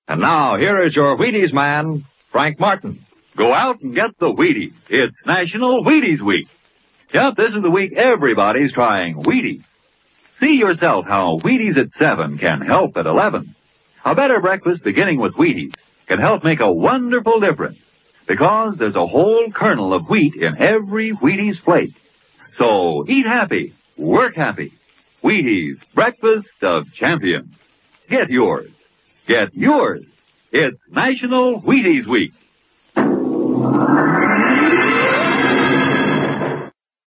And now, here is your Wheaties man, Frank Martin. Go out and get the Wheaties. It's National Wheaties Week. Yep, this is the week everybody's trying Wheaties. See yourself how Wheaties at 7 can help at 11. A better breakfast beginning with Wheaties can help make a wonderful difference because there's a whole kernel of wheat in every Wheaties flake. So eat happy, work happy. Wheaties, breakfast of champions. Get yours. Get yours. It's National Wheaties Week.